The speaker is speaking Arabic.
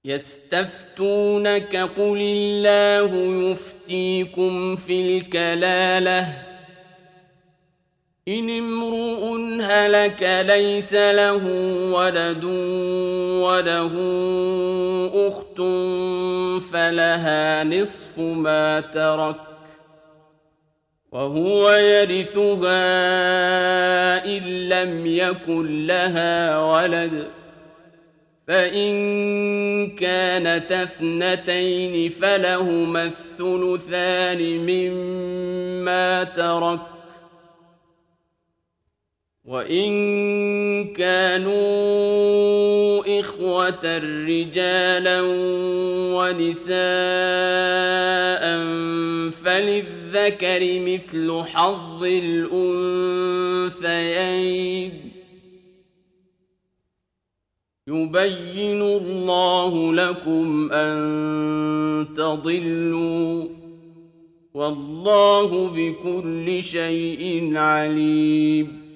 يستفتونك قل الله يفتيكم في الكلالة إن امرؤ هلك ليس له ولد وله أخت فلها نصف ما ترك وهو يرثها إن لم يكن لها ولد فإن كانتا اثنتين فلهما الثلثان مما ترك وإن كانوا إخوة رجالا ونساء فللذكر مثل حظ الأنثيين يبين الله لكم أن تضلوا والله بكل شيء عليم